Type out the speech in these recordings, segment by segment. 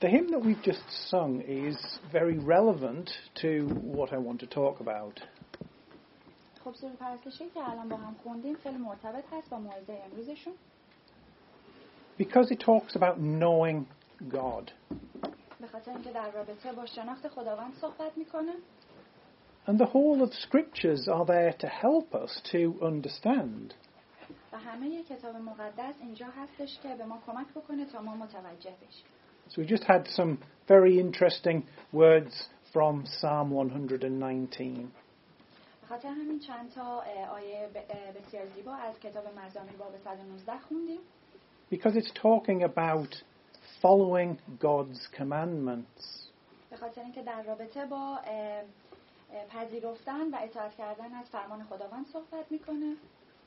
The hymn that we've just sung is very relevant to what I want to talk about. خب سوره پرستشی که الان با هم خوندیم خیلی مرتبط هست با موعظه امروزشون. Because it talks about knowing God. به خاطر اینکه در رابطه با شناخت خداوند صحبت میکنه. And the whole of scriptures are there to help us to understand. و همه کتاب مقدس اینجا هستش که به ما کمک بکنه تا ما متوجه بشیم. So we just had some very interesting words from Psalm 119. به خاطر همین چند تا آیه بسیار زیبا از کتاب مزامیر باب 119 خوندیم. Because it's talking about following God's commandments. به خاطر اینکه در رابطه با پذیرفتن و اطاعت کردن از فرمان خداوند صحبت میکنه.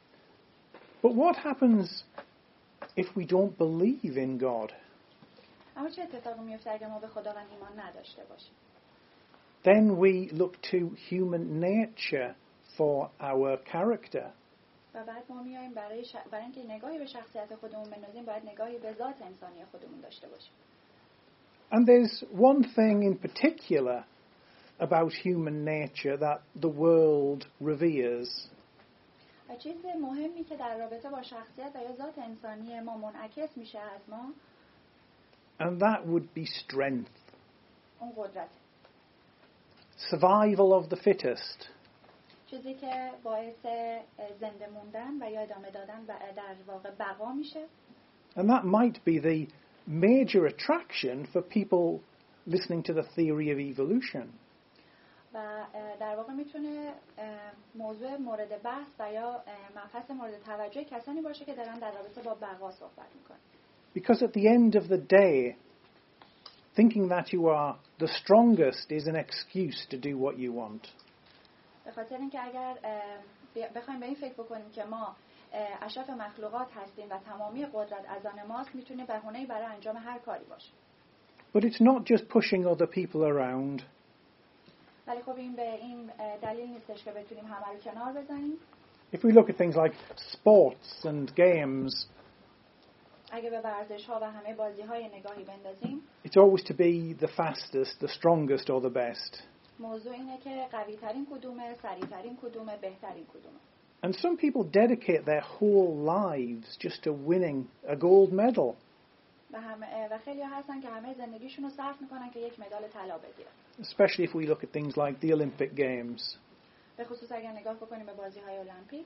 But what happens if we don't believe in God? اما چه اتفاقی میفته اگر ما به خداوند ایمان نداشته باشیم؟ Then we look to human nature for our character. و بعد ما میایم برای اینکه نگاهی به شخصیت خودمون بندازیم باید نگاهی به ذات انسانی خودمون داشته باشیم. And there's one thing in particular about human nature that the world reveres. و چیز مهمی که در رابطه با شخصیت و یا ذات انسانی ما منعکس میشه از ما. And that would be strength. اون قدرت. Survival of the fittest. چیزی که باعث زنده موندن و یا ادامه دادن و در واقع بقا میشه. And that might be the major attraction for people listening to the theory of evolution. و در واقع میتونه موضوع مورد بحث و یا مبحث مورد توجه کسانی باشه که دارن در رابطه با بقا صحبت میکنن. Because at the end of the day, thinking that you are the strongest is an excuse to do what you want. به خاطر اینکه اگر بخوایم به این فکر بکنیم که ما اشرف مخلوقات هستیم و تمامی قدرت از آن ماست میتونه بهونه‌ای برای انجام هر کاری باشه. But it's not just pushing other people around. ولی خب این به این دلیل نیستش که بتونیم همه رو کنار بزنیم. If we look at things like sports and games, اگه به ورزش‌ها و همه بازی‌های نگاهی بندازیم، it's always to be the fastest, the strongest or the best. موضوع اینه که قوی‌ترین کدومه، سریع‌ترین کدومه، بهترین کدومه. And some people dedicate their whole lives just to winning a gold medal. و خیلی هستن که همه زندگیشون رو صرف میکنن که یک مدال طلا بگیرن. Especially if we look at things like the Olympic Games. به خصوص اگر نگاه بکنیم به بازی‌های المپیک.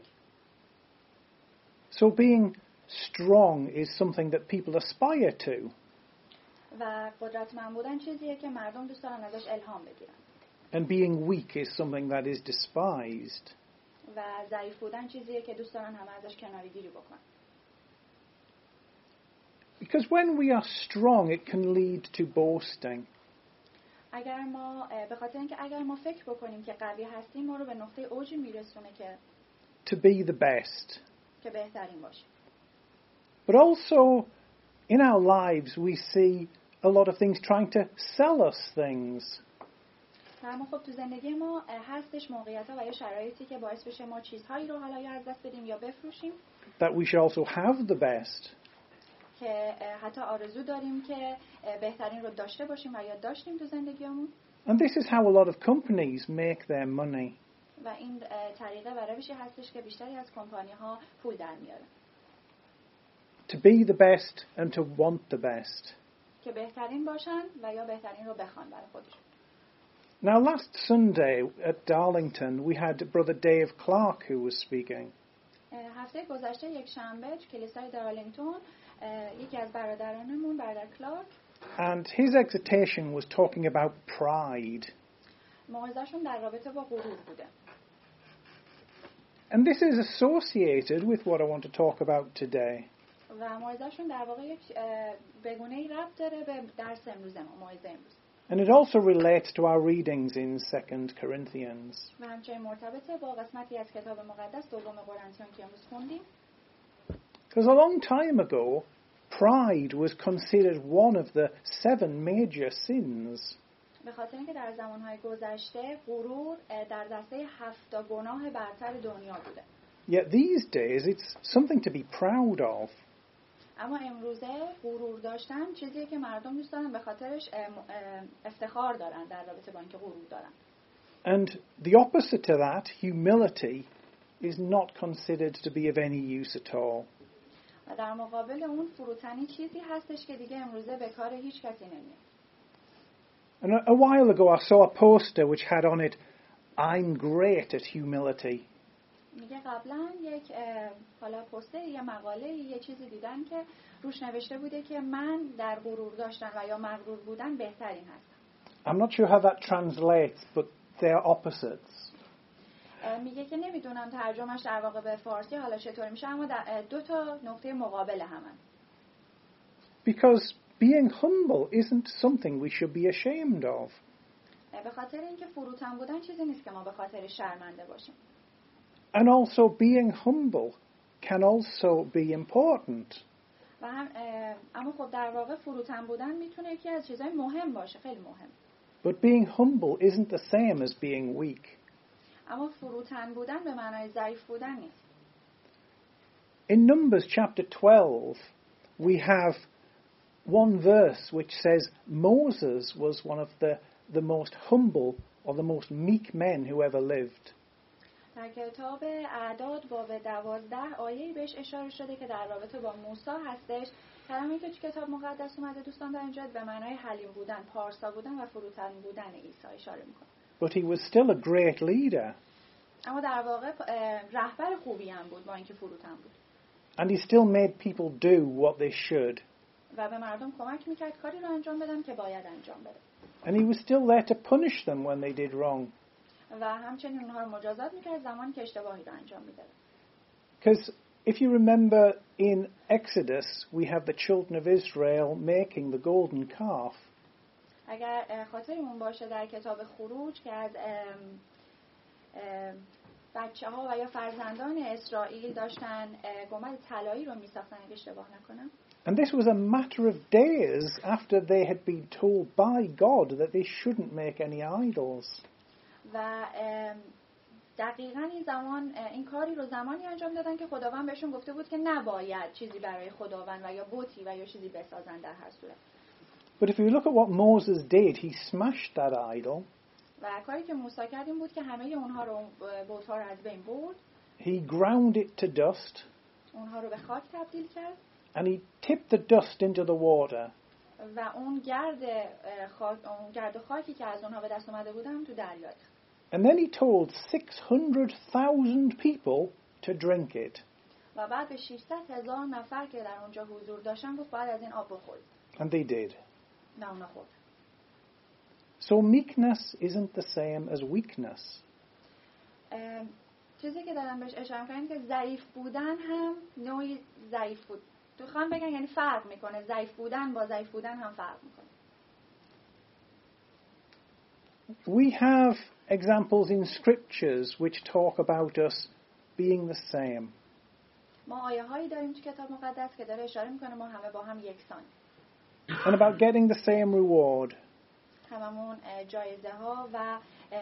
So being strong is something that people aspire to. و قدرتمند بودن چیزیه که مردم دوست دارن ازش الهام بگیرن. And being weak is something that is despised. و ضعیف بودن چیزیه که دوست دارن همه ازش کناره‌گیری بکنن. Because when we are strong, it can lead to boasting. به خاطر اینکه اگر ما فکر بکنیم که قوی هستیم ما رو به نقطه اوج میرسونه که To be the best. که بهترین باشیم. But also in our lives we see a lot of things trying to sell us things. اما خب تو زندگی ما هستش موقعیت‌ها و یا شرایطی که باعث بشه ما چیزهایی رو حالا یا از دست بدیم یا بفروشیم. That we should also have the best. که حتی آرزو داریم که بهترین رو داشته باشیم و یا داشتیم تو زندگیمون. And this is how a lot of companies make their money. و این طریقه و روشی هستش که بیشتری از کمپانی‌ها پول در میارن. To be the best and to want the best. که بهترین باشن و یا بهترین رو بخوان برای خودشون. Now last Sunday at Darlington we had Brother Dave Clark who was speaking. هفته گذشته یک شنبه تو کلیسای دارلینگتون یکی از برادرانمون برادر کلارک And his exhortation was talking about pride. موعظه‌شون در رابطه با غرور بوده. And this is associated with what I want to talk about today. و موعظه‌شون در واقع یک بگونه‌ای ربط داره به درس امروز ما، موعظه امروز. And it also relates to our readings in 2 Corinthians. و همچنین مرتبطه با قسمتی از کتاب مقدس دوم قرنتیان که امروز خوندیم. Because a long time ago, pride was considered one of the 7 major sins. به خاطر اینکه در زمانهای گذشته غرور در دسته 7 گناه برتر دنیا بوده. Yet these days it's something to be proud of. اما امروزه غرور داشتن چیزیه که مردم دوست دارن، به خاطرش افتخار دارن در رابطه با اینکه غرور دارن. And the opposite to that, humility, is not considered to be of any use at all. و در مقابل اون فروتنی چیزی هستش که دیگه امروزه به کار هیچ کسی نمیاد. And a while ago I saw a poster which had on it, "I'm great at humility." میگه قبلا یک حالا پوستر یا مقاله یه چیزی دیدن که روش نوشته بوده که من در غرور داشتن و یا مغرور بودن بهترین هستم. I'm not sure how that translates, but they are opposites. میگه که نمیدونم ترجمهش در واقع به فارسی حالا چطور میشه، اما دو تا نقطه مقابل همن. Because being humble isn't something we should be ashamed of. به خاطر اینکه فروتن بودن چیزی نیست که ما به خاطر شرمنده باشیم. And also being humble can also be important. و هم اما خب در واقع فروتن بودن میتونه یکی از چیزهای مهم باشه، خیلی مهم. But being humble isn't the same as being weak. اما فروتن بودن به معنای ضعیف بودن نیست. In Numbers chapter 12, we have one verse which says Moses was one of the most humble or the most meek men who ever lived. در کتاب اعداد باب 12 آیه‌ای بهش اشاره شده که در رابطه با موسی هستش. کلمه‌ای که تو کتاب مقدس اومده دوستان در اینجا به معنای حلیم بودن، پارسا بودن و فروتن بودن عیسی اشاره می‌کنه. But he was still a great leader. اما در واقع رهبر خوبی هم بود با اینکه فروتن بود. And he still made people do what they should. و به مردم کمک می‌کرد کاری رو انجام بدن که باید انجام بده. And he was still there to punish them when they did wrong. و همچنین اونها رو مجازات می‌کرد زمانی که اشتباهی رو انجام می‌دادن. Because if you remember in Exodus, we have the children of Israel making the golden calf. اگر خاطرمون باشه در کتاب خروج که از بچه‌ها و یا فرزندان اسرائیل داشتن گنبد طلایی رو می‌ساختن اگه اشتباه نکنم. And this was a matter of days after they had been told by God that they shouldn't make any idols. و دقیقاً این کاری رو زمانی انجام دادن که خداوند بهشون گفته بود که نباید چیزی برای خداوند و یا بتی و یا چیزی بسازن در هر صورت. But if you look at what Moses did, he smashed that idol. و کاری که موسی کرد این بود که همه اونها رو بت‌ها رو از بین برد. He ground it to dust. اونها رو به خاک تبدیل کرد. And he tipped the dust into the water. و اون گرد و خاکی که از اونها به دست اومده بودن تو دریا. And then he told 600,000 people to drink it. و بعد به 600,000 نفر که در اونجا حضور داشتن گفت باید از این آب بخورید. And they did. نه اونا خورد. So meekness isn't the same as weakness. چیزی که دارم بهش اشاره می‌کنم که ضعیف بودن هم نوعی ضعیف بود. تو خواهم بگن یعنی فرق میکنه. ضعیف بودن با ضعیف بودن هم فرق میکنه. We have examples in scriptures which talk about us being the same. ما آیه‌هایی داریم تو کتاب مقدس که داره اشاره میکنه ما همه با هم یکسان. And about getting the same reward. هممون جایزه ها و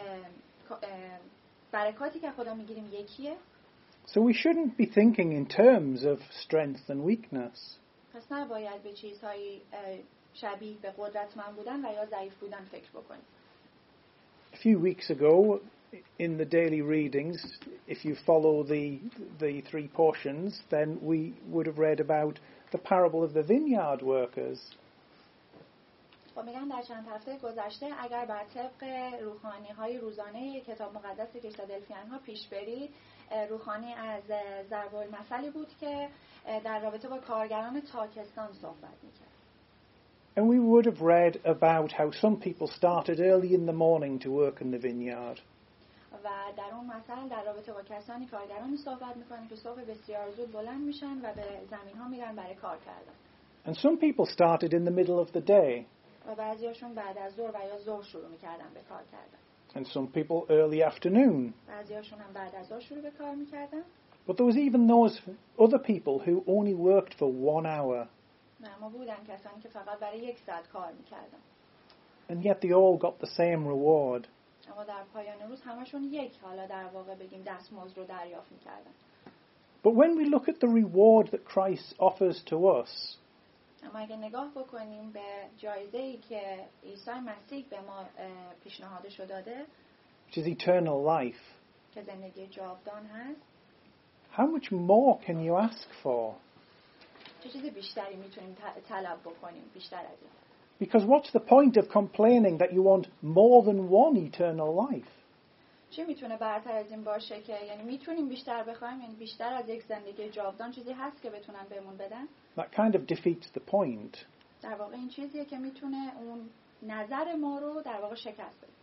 برکاتی که خدا میگیریم یکیه. So we shouldn't be thinking in terms of strength and weakness. پس نباید به چیزهایی شبیه به قدرتمند بودن و یا ضعیف بودن فکر بکنیم. A few weeks ago in the daily readings, if you follow the three portions, then we would have read about the parable of the vineyard workers. خب میگن در چند هفته گذشته اگر بر طبق روحانی‌های روزانه کتاب مقدس فیلادلفیان ها پیش برید، روحانی از ضرب المثلی بود که در رابطه با کارگران تاکستان صحبت می‌کرد. And we would have read about how some people started early in the morning to work in the vineyard. و در اون مثل در رابطه با کسانی کارگرانی صحبت می‌کنه که صبح بسیار زود بلند میشن و به زمین‌ها میرن برای کار کردن. And some people started in the middle of the day. و بعضیاشون بعد از ظهر و یا ظهر شروع می‌کردن به کار کردن. And some people early afternoon. بعضیاشون هم بعد از ظهر شروع به کار می‌کردن. But there was even those other people who only worked for 1 hour. اما بودن کسانی که فقط برای 1 ساعت کار می‌کردن. And yet they all got the same reward. اما در پایان روز همشون یک حالا در واقع بگیم دستمزد رو دریافت می‌کردن. But when we look at the reward that Christ offers to us, اما اگه نگاه بکنیم به جایزه‌ای که عیسی مسیح به ما پیشنهادش رو داده، which is eternal life, که زندگی جاودان هست، how much more can you ask for? چه چیز بیشتری میتونیم طلب بکنیم بیشتر از این؟ Because what's the point of complaining that you want more than one eternal life? چی میتونه برتر از این باشه که یعنی میتونیم بیشتر بخوایم، یعنی بیشتر از یک زندگی جاودان چیزی هست که بتونن بهمون بدن؟ That kind of defeats the point. در واقع این چیزیه که میتونه اون نظر ما رو در واقع شکست بده.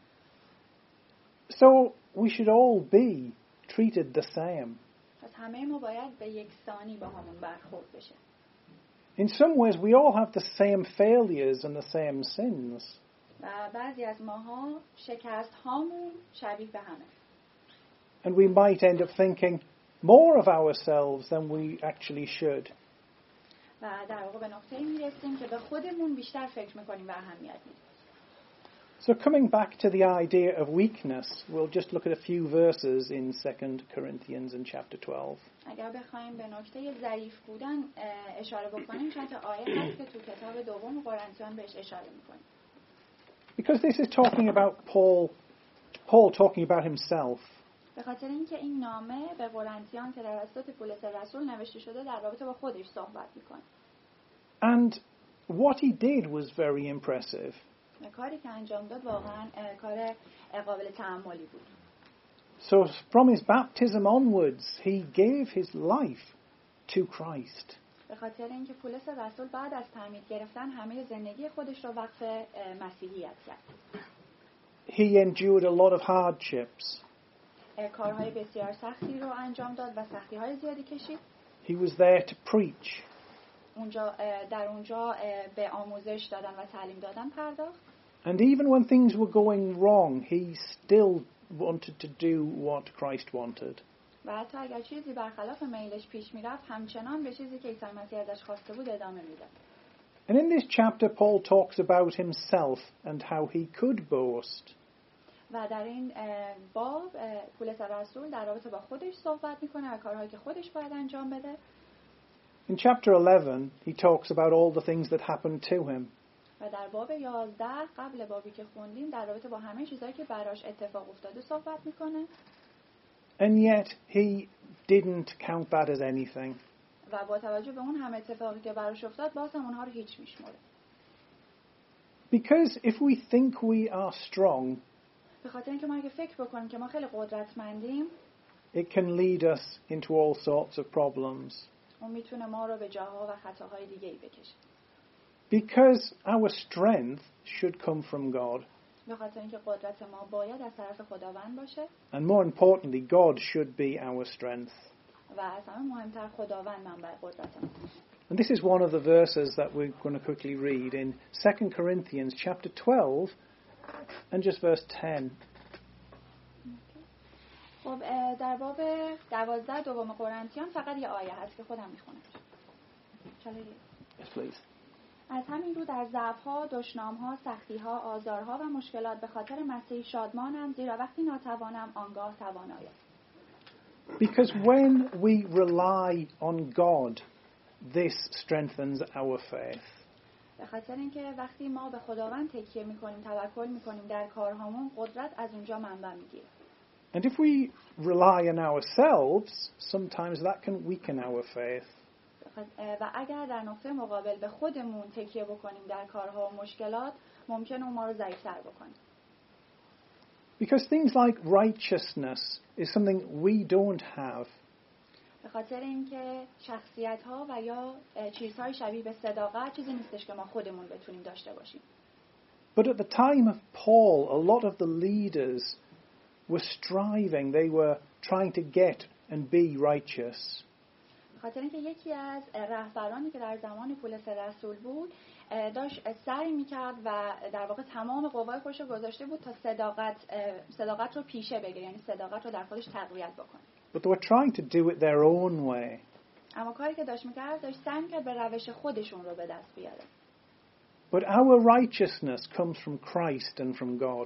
So we should all be treated the same. پس همه ما باید به یکسانی با همون برخورد بشه. In some ways we all have the same failures and the same sins. و بعضی از ماها شکست هامون شبیه به همه. And we might end up thinking more of ourselves than we actually should. و در واقع به نقطه‌ای میرسیم که به خودمون بیشتر فکر میکنیم و اهمیت میدیم. So coming back to the idea of weakness, we'll just look at a few verses in 2 Corinthians in chapter 12. اگر بخوایم به نکته ضعیف بودن اشاره بکنیم، چند تا آیه هست که تو کتاب دوم قرنتیان بهش اشاره میکنیم. Because this is talking about Paul talking about himself. به خاطر اینکه این نامه به قرنتیان که توسط پولس رسول نوشته شده در رابطه با خودش صحبت میکنه. And what he did was very impressive. کاری که انجام داد واقعا کار قابل تأملی بود. So from his baptism onwards, he gave his life to Christ. به خاطر اینکه پولس رسول بعد از تعمید گرفتن همه زندگی خودش رو وقف مسیحیت کرد. He endured a lot of hardships. کارهای بسیار سختی رو انجام داد و سختی‌های زیادی کشید. He was there to preach. در اونجا به آموزش دادن و تعلیم دادن پرداخت. And even when things were going wrong, he still wanted to do what Christ wanted. و حتی اگر چیزی برخلاف میلش پیش میرفت، همچنان به چیزی که عیسی مسیح ازش خواسته بود ادامه میداد. And in this chapter, Paul talks about himself and how he could boast. و در این باب پولس رسول در رابطه با خودش صحبت میکنه و کارهایی که خودش باید انجام بده. In chapter 11, he talks about all the things that happened to him. و در باب 11 قبل بابی که خوندیم در رابطه با همه چیزایی که براش اتفاق افتاده صحبت میکنه. And yet he didn't count that as anything. و با توجه به اون همه اتفاقی که براش افتاد باز هم اونها رو هیچ میشموره. Because if we think we are strong, به خاطر اینکه ما اگه فکر بکنیم که ما خیلی قدرتمندیم، it can lead us into all sorts of problems. اون میتونه ما رو به جاها و خطاهای دیگه‌ای بکشه. Because our strength should come from God. به خاطر اینکه قدرت ما باید از طرف خداوند باشه. And more importantly, God should be our strength. و از همه مهمتر خداوند منبع قدرت ما. And this is one of the verses that we're going to quickly read in 2 Corinthians chapter 12 and just verse 10. خب در باب 12 دوم قرنتیان فقط یه آیه هست که خودم میخونم. Yes, please. از همین رو در ضعف‌ها، دشنام‌ها، سختی‌ها، آزارها و مشکلات به خاطر مسیح شادمانم، زیرا وقتی ناتوانم آنگاه توانایم. Because when we rely on God, this strengthens our faith. به خاطر اینکه وقتی ما به خداوند تکیه می‌کنیم، توکل می‌کنیم در کارهامون، قدرت از اونجا منبع می‌گیره. And if we rely on ourselves, sometimes that can weaken our faith. و اگر در نقطه مقابل به خودمون تکیه بکنیم در کارها و مشکلات، ممکنه اون ما رو ضعیف‌تر بکنه. Because things like righteousness is something we don't have. به خاطر اینکه شخصیت‌ها و یا چیزهای شبیه به صداقت چیزی نیستش که ما خودمون بتونیم داشته باشیم. But at the time of Paul, a lot of the leaders were striving, they were trying to get and be righteous. خاطر اینکه یکی از رهبرانی که در زمان پولس رسول بود داشت سعی میکرد و در واقع تمام قوای خودش رو گذاشته بود تا صداقت رو پیشه بگیره، یعنی صداقت رو در خودش تقویت بکنه. But they were trying to do it their own way. اما کاری که داشت میکرد داشت سعی میکرد به روش خودشون رو به دست بیاره. But our righteousness comes from Christ and from God.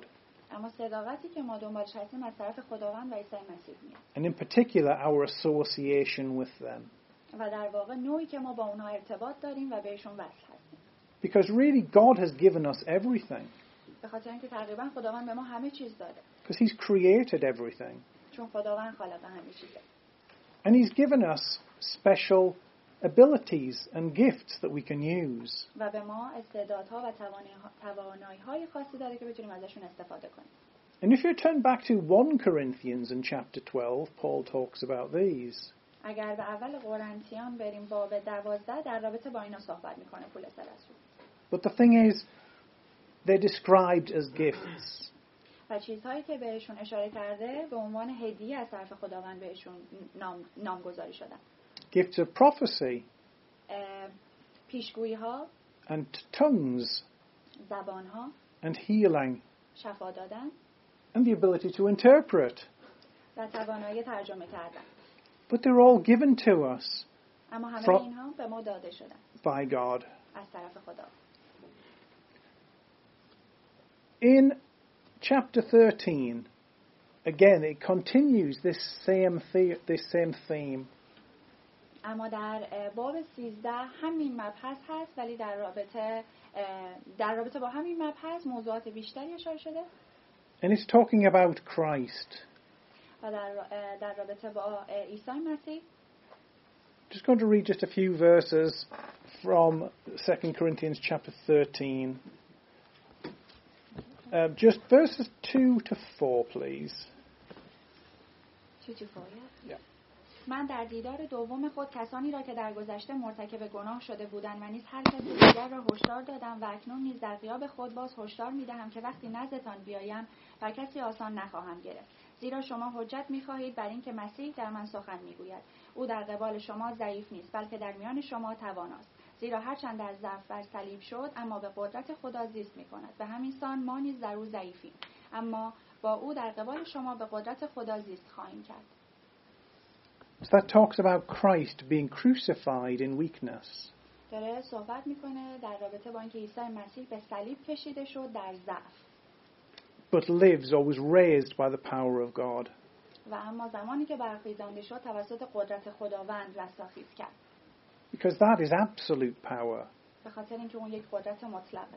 اما صداقتی که ما دنبالش هستیم از طرف خداوند و عیسی مسیح میاد. And in particular our association with them. و در واقع نوعی که ما با اونها ارتباط داریم و بهشون وصل هستیم. Because really God has given us everything. به خاطر اینکه تقریبا خداوند به ما همه چیز داده. Because He's created everything. چون خداوند خالق همه چیزه. And He's given us special abilities and gifts that we can use. و به ما استعدادها و توانایی‌های خاصی داده که بتونیم ازشون استفاده کنیم. And if you turn back to 1 Corinthians in chapter 12, Paul talks about these. اگر به اول قرنتیان بریم باب 12 در رابطه با اینا صحبت میکنه پولس رسول. But the thing is, they're described as gifts. و چیزهایی که بهشون اشاره کرده به عنوان هدیه از طرف خداوند بهشون نامگذاری شدن. Gifts of prophecy. پیشگویی ها. And tongues. زبان ها. And healing. شفا دادن. And the ability to interpret. و توانایی ترجمه کردن. But they're all given to us. اما همه اینها به ما داده شدن. By God. از طرف خدا. In chapter 13, again it continues this same theme. اما در باب 13 همین مبحث هست ولی در رابطه با همین مبحث موضوعات بیشتری اشاره شده. And it's talking about Christ. و در رابطه با عیسی مسیح. Just going to read just a few verses from 2 Corinthians chapter 13. Just verses 2 to 4, please. 2 to 4, yeah. من در دیدار دوم خود کسانی را که در گذشته مرتکب گناه شده بودند و نیز هر کسی دیگر را هشدار دادم و اکنون نیز در غیاب خود باز هشدار می‌دهم که وقتی نزدتان بیایم بر کسی آسان نخواهم گرفت. زیرا شما حجت می‌خواهید بر اینکه مسیح در من سخن می‌گوید. او در قبال شما ضعیف نیست بلکه در میان شما تواناست. زیرا هرچند از ضعف بر صلیب شد اما به قدرت خدا زیست می‌کند. به همین سان ما نیز در او ضعیفیم اما با او در قبال شما به قدرت خدا زیست خواهیم کرد. So that talks about Christ being crucified in weakness. داره صحبت میکنه در رابطه با اینکه عیسی مسیح به صلیب کشیده شد در ضعف. But lives or was raised by the power of God. و اما زمانی که برخیزانده شد توسط قدرت خداوند رستاخیز کرد. Because that is absolute power. به خاطر اینکه اون یک قدرت مطلقه.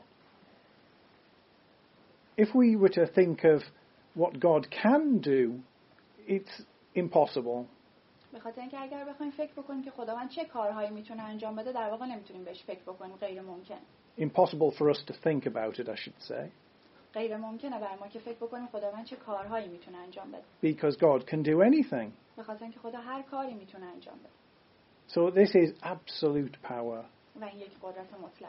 If we were to think of what God can do, it's impossible. به خاطر اینکه اگر بخوایم فکر بکنیم که خداوند چه کارهایی میتونه انجام بده در واقع نمیتونیم بهش فکر بکنیم. غیر ممکن. Impossible for us to think about it, I should say. غیر ممکنه برای ما که فکر بکنیم خداوند چه کارهایی میتونه انجام بده. Because God can do anything. به خاطر اینکه خدا هر کاری میتونه انجام بده. So this is absolute power. و این یک قدرت مطلق.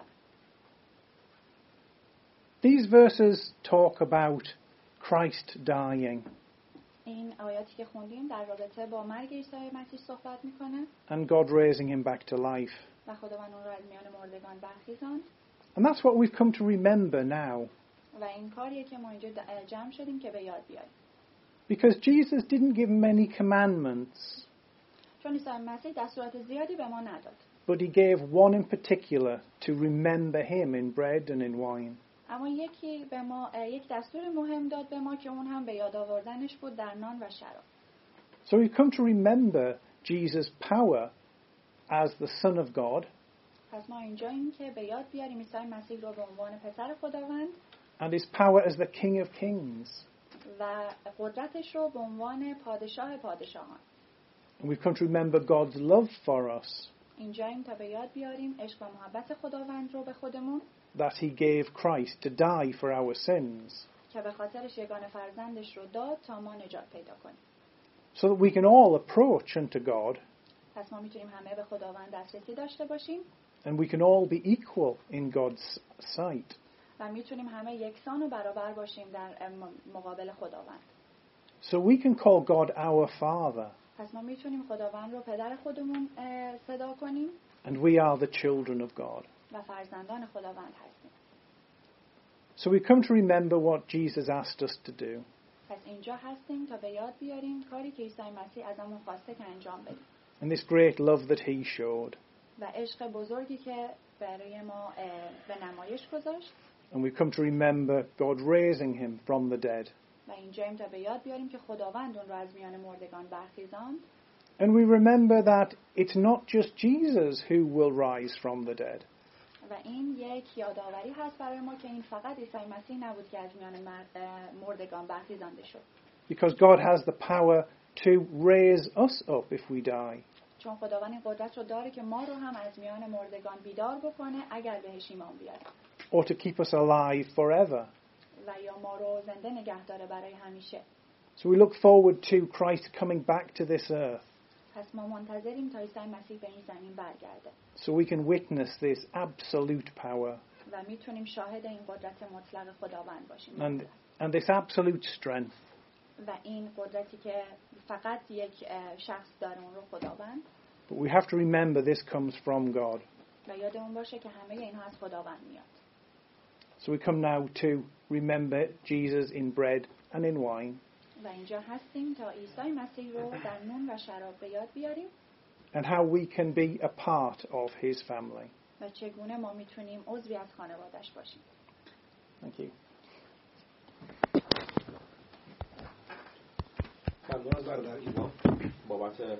These verses talk about Christ dying. این آیاتی که خوندیم در رابطه با مرگ عیسی مسیح صحبت میکنه. And God raising him back to life. و خداوند اون را از میان مردگان برخیزاند. And that's what we've come to remember now. و این کاریه که ما اینجا جمع شدیم که به یاد بیاریم. Because Jesus didn't give many commandments. چون عیسی مسیح دستورات زیادی به ما نداد. But he gave one in particular to remember him in bread and in wine. اما یکی به ما یک دستور مهم داد به ما که اون هم به یاد آوردنش بود در نان و شراب. So we've come to remember Jesus' power as the Son of God. پس ما اینجاییم که به یاد بیاریم عیسی مسیح رو به عنوان پسر خداوند And his power as the King of Kings. و قدرتش رو به عنوان پادشاه پادشاهان. And we've come to remember God's love for us. اینجاییم تا به یاد بیاریم عشق و محبت خداوند رو به خودمون. That he gave Christ to die for our sins. که به خاطرش یگانه فرزندش رو داد تا ما نجات پیدا کنیم. So that we can all approach unto God. پس ما میتونیم همه به خداوند دسترسی داشته باشیم. And we can all be equal in God's sight. و میتونیم همه یکسان و برابر باشیم در مقابل خداوند. So we can call God our Father. پس ما میتونیم خداوند رو پدر خودمون صدا کنیم. And we are the children of God. و فرزندان خداوند هستیم. So we come to remember what Jesus asked us to do. پس اینجا هستیم تا به یاد بیاریم کاری که عیسی مسیح ازمون خواسته که انجام بدیم. And this great love that he showed. و عشق بزرگی که برای ما به نمایش گذاشت. And we come to remember God raising him from the dead. و اینجاییم تا به یاد بیاریم که خداوند اون رو از میان مردگان برخیزاند. And we remember that it's not just Jesus who will rise from the dead. و این یک یادآوری هست برای ما که این فقط عیسی مسیح نبود که از میان مردگان برخیزانده شد. Because God has the power to raise us up if we die. چون خداوند این قدرت رو داره که ما رو هم از میان مردگان بیدار بکنه اگر بهش ایمان بیاره. Or to keep us alive forever. و یا ما رو زنده نگه داره برای همیشه. So we look forward to Christ coming back to this earth. پس ما منتظریم تا عیسی مسیح به این زمین برگرده. So we can witness this absolute power. و میتونیم شاهد این قدرت مطلق خداوند باشیم. And this absolute strength. و این قدرتی که فقط یک شخص داره اون رو خداوند. But we have to remember this comes from God. و یادمون باشه که همه اینها از خداوند میاد. So we come now to remember Jesus in bread and in wine. و اینجا هستیم تا عیسی مسیح رو در نون و شراب به یاد بیاریم. And how we can be a part of his family. و چگونه ما میتونیم عضوی از خانواده‌اش باشیم. Thank you. ممنون از برادر ایمان بابت